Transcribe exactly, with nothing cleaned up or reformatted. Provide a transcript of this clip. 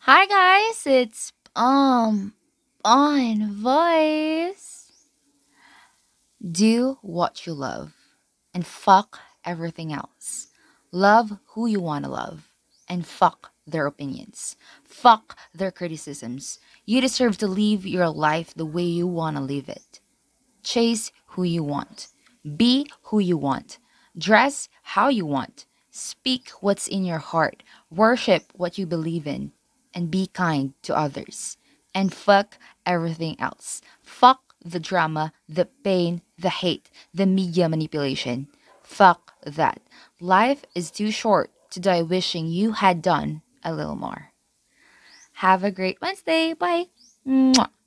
Hi guys, it's um on voice. Do what you love and fuck everything else. Love who you want to love and fuck their opinions. Fuck their criticisms. You deserve to live your life the way you want to live it. Chase who you want. Be who you want. Dress how you want. Speak what's in your heart. Worship what you believe in. And be kind to others. And fuck everything else. Fuck the drama, the pain, the hate, the media manipulation. Fuck that. Life is too short to die wishing you had done a little more. Have a great Wednesday. Bye. Mwah.